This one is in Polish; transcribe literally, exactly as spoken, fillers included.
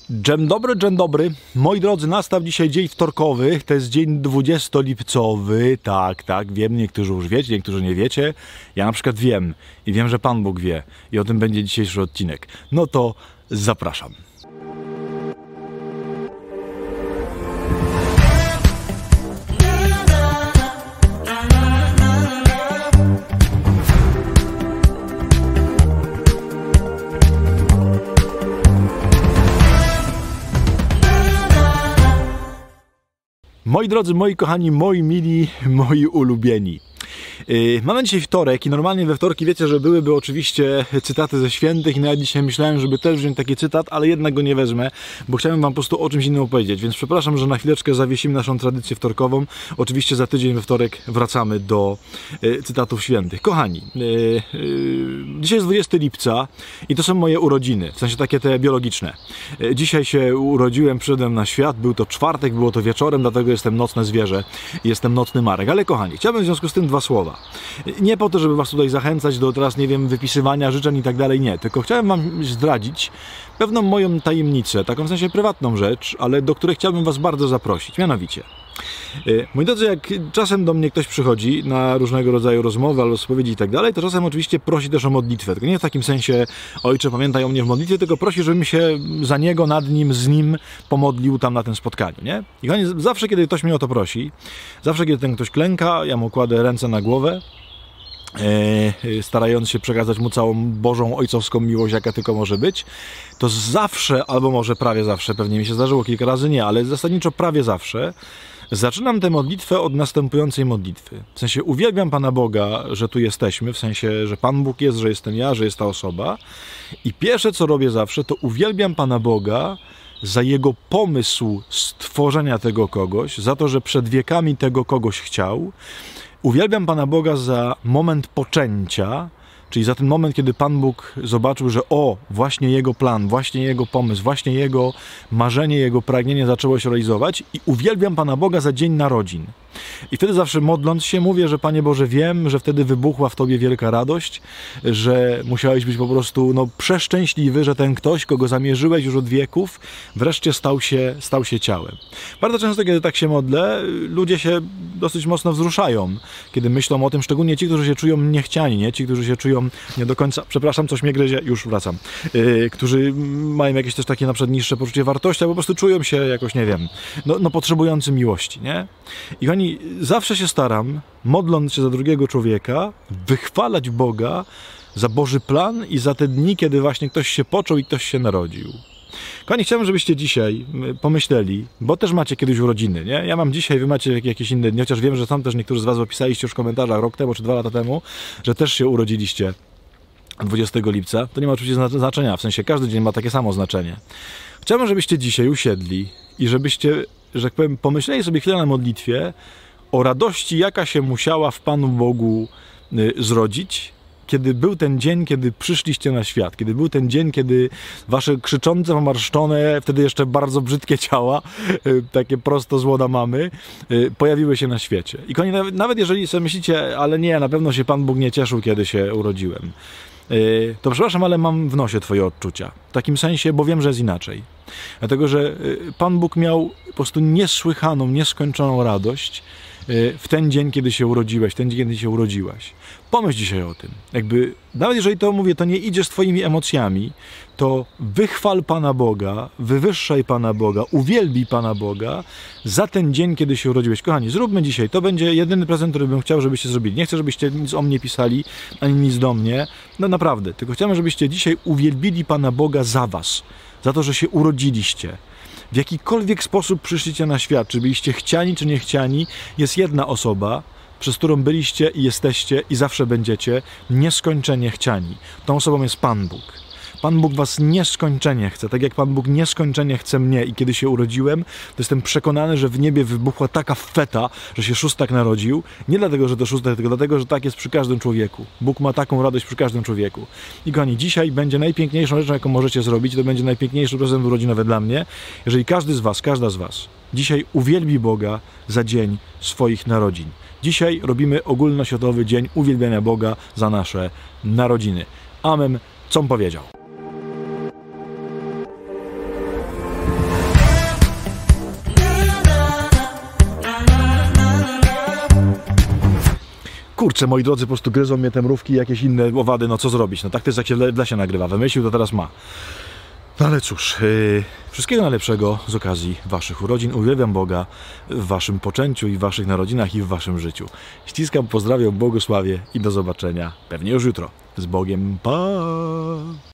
Dzień dobry, dzień dobry. Moi drodzy, nastał dzisiaj dzień wtorkowy, to jest dzień dwudziestolipcowy. Tak, tak, wiem, niektórzy już wiecie, niektórzy nie wiecie. Ja na przykład wiem i wiem, że Pan Bóg wie i o tym będzie dzisiejszy odcinek. No to zapraszam. Moi drodzy, moi kochani, moi mili, moi ulubieni. Yy, mamy dzisiaj wtorek i normalnie we wtorki wiecie, że byłyby oczywiście cytaty ze świętych i nawet dzisiaj myślałem, żeby też wziąć taki cytat, ale jednak go nie wezmę, bo chciałem wam po prostu o czymś innym opowiedzieć, więc przepraszam, że na chwileczkę zawiesimy naszą tradycję wtorkową. Oczywiście za tydzień we wtorek wracamy do yy, cytatów świętych. Kochani, yy, yy, dzisiaj jest dwudziestego lipca i to są moje urodziny, w sensie takie te biologiczne. Yy, dzisiaj się urodziłem, przyszedłem na świat, był to czwartek, było to wieczorem, dlatego jestem nocne zwierzę i jestem nocny Marek. Ale kochani, chciałbym w związku z tym dwa słowa. Nie po to, żeby was tutaj zachęcać do teraz, nie wiem, wypisywania życzeń i tak dalej, nie. Tylko chciałem wam zdradzić pewną moją tajemnicę, taką w sensie prywatną rzecz, ale do której chciałbym was bardzo zaprosić. Mianowicie, moi drodzy, jak czasem do mnie ktoś przychodzi na różnego rodzaju rozmowy albo spowiedzi i tak dalej, to czasem oczywiście prosi też o modlitwę. Tylko nie w takim sensie, ojcze, pamiętaj o mnie w modlitwie, tylko prosi, żebym się za niego, nad nim, z nim pomodlił tam na tym spotkaniu, nie? I kochani, zawsze, kiedy ktoś mnie o to prosi, zawsze, kiedy ten ktoś klęka, ja mu kładę ręce na głowę, e, starając się przekazać mu całą Bożą, ojcowską miłość, jaka tylko może być, to zawsze, albo może prawie zawsze, pewnie mi się zdarzyło kilka razy, nie, ale zasadniczo prawie zawsze, zaczynam tę modlitwę od następującej modlitwy. W sensie uwielbiam Pana Boga, że tu jesteśmy, w sensie, że Pan Bóg jest, że jestem ja, że jest ta osoba. I pierwsze, co robię zawsze, to uwielbiam Pana Boga za Jego pomysł stworzenia tego kogoś, za to, że przed wiekami tego kogoś chciał. Uwielbiam Pana Boga za moment poczęcia, czyli za ten moment, kiedy Pan Bóg zobaczył, że o, właśnie Jego plan, właśnie Jego pomysł, właśnie Jego marzenie, Jego pragnienie zaczęło się realizować i uwielbiam Pana Boga za dzień narodzin. I wtedy zawsze modląc się mówię, że Panie Boże, wiem, że wtedy wybuchła w Tobie wielka radość, że musiałeś być po prostu no, przeszczęśliwy, że ten ktoś, kogo zamierzyłeś już od wieków, wreszcie stał się, stał się ciałem. Bardzo często, kiedy tak się modlę, ludzie się dosyć mocno wzruszają, kiedy myślą o tym, szczególnie ci, którzy się czują niechciani, nie? Ci, którzy się czują nie do końca, przepraszam, coś mnie gryzie, już wracam, yy, którzy mają jakieś też takie na przykład niższe poczucie wartości, albo po prostu czują się jakoś, nie wiem, no, no potrzebujący miłości, nie? I oni zawsze się staram, modląc się za drugiego człowieka, wychwalać Boga za Boży plan i za te dni, kiedy właśnie ktoś się począł i ktoś się narodził. Kochani, chciałbym, żebyście dzisiaj pomyśleli, bo też macie kiedyś urodziny, nie? Ja mam dzisiaj, wy macie jakieś inne dni, chociaż wiem, że tam też niektórzy z was opisaliście już w komentarzach rok temu czy dwa lata temu, że też się urodziliście dwudziestego lipca. To nie ma oczywiście znaczenia, w sensie każdy dzień ma takie samo znaczenie. Chciałbym, żebyście dzisiaj usiedli i żebyście, że tak powiem, pomyśleli sobie chwilę na modlitwie o radości, jaka się musiała w Panu Bogu y, zrodzić, kiedy był ten dzień, kiedy przyszliście na świat, kiedy był ten dzień, kiedy wasze krzyczące, pomarszczone, wtedy jeszcze bardzo brzydkie ciała, y, takie prosto z łoda mamy, y, pojawiły się na świecie. I kochani, nawet, nawet jeżeli sobie myślicie, ale nie, na pewno się Pan Bóg nie cieszył, kiedy się urodziłem, y, to przepraszam, ale mam w nosie twoje odczucia. W takim sensie, bo wiem, że jest inaczej. Dlatego, że Pan Bóg miał po prostu niesłychaną, nieskończoną radość w ten dzień, kiedy się urodziłeś, w ten dzień, kiedy się urodziłaś. Pomyśl dzisiaj o tym. Jakby, nawet jeżeli to mówię, to nie idziesz z twoimi emocjami, to wychwal Pana Boga, wywyższaj Pana Boga, uwielbij Pana Boga za ten dzień, kiedy się urodziłeś. Kochani, zróbmy dzisiaj. To będzie jedyny prezent, który bym chciał, żebyście zrobili. Nie chcę, żebyście nic o mnie pisali, ani nic do mnie. No naprawdę. Tylko chciałem, żebyście dzisiaj uwielbili Pana Boga za was. Za to, że się urodziliście. W jakikolwiek sposób przyszliście na świat, czy byliście chciani, czy niechciani, jest jedna osoba, przez którą byliście i jesteście i zawsze będziecie nieskończenie chciani. Tą osobą jest Pan Bóg. Pan Bóg was nieskończenie chce, tak jak Pan Bóg nieskończenie chce mnie i kiedy się urodziłem, to jestem przekonany, że w niebie wybuchła taka feta, że się szóstak narodził. Nie dlatego, że to szóstak, tylko dlatego, że tak jest przy każdym człowieku. Bóg ma taką radość przy każdym człowieku. I kochani, dzisiaj będzie najpiękniejszą rzeczą, jaką możecie zrobić, to będzie najpiękniejszy prezent urodzinowy dla mnie, jeżeli każdy z was, każda z was dzisiaj uwielbi Boga za dzień swoich narodzin. Dzisiaj robimy ogólnoświatowy dzień uwielbiania Boga za nasze narodziny. Amen. Co on powiedział? kurczę, moi drodzy, po prostu gryzą mnie te mrówki i jakieś inne owady, no co zrobić? No tak też jak się w lesie nagrywa, wymyślił, to teraz ma. No ale cóż, yy, wszystkiego najlepszego z okazji waszych urodzin. Uwielbiam Boga w waszym poczęciu i w waszych narodzinach i w waszym życiu. Ściskam, pozdrawiam, błogosławię i do zobaczenia pewnie już jutro. Z Bogiem, pa!